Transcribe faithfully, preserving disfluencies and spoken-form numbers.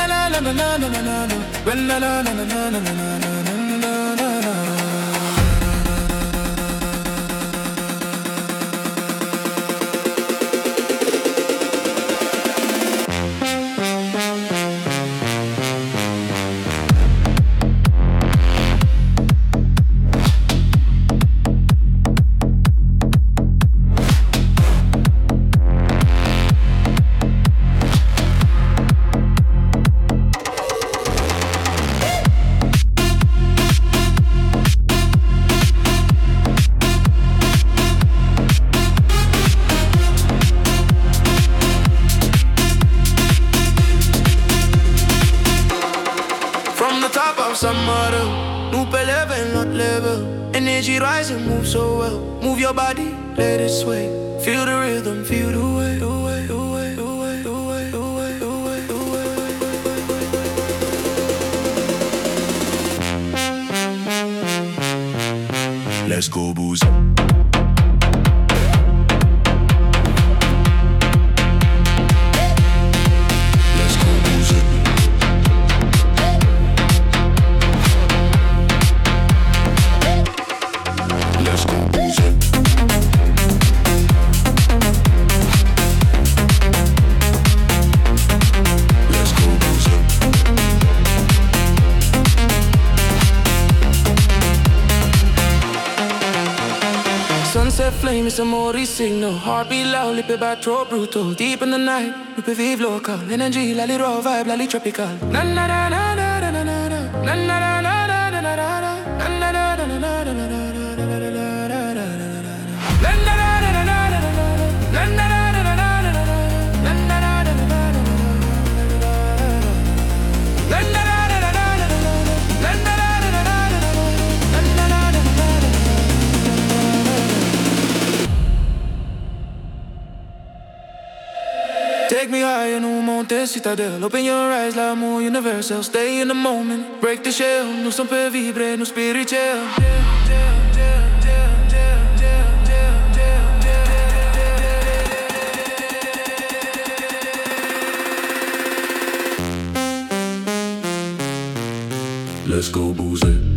la la la la la la la. When la la la la la la la la la la la. Some model, nous peut level, not level. Energy rising, move so well. Move your body, let it sway. Feel the rhythm, feel the way, the way, the way, the way, the way, the way, the way, the way. Let's go booze. Sunset flame is a Mori signal. Heartbeat loud, lip it back, throat brutal. Deep in the night, we pe vive local. Energy, lali raw vibe, lali tropical. Na na na na na na na na na na na na na na na na na na. Take me higher, no mountain citadel. Open your eyes, la more universal. Stay in the moment, break the shell. No son per vibre, no spiritual. Let's go booze it.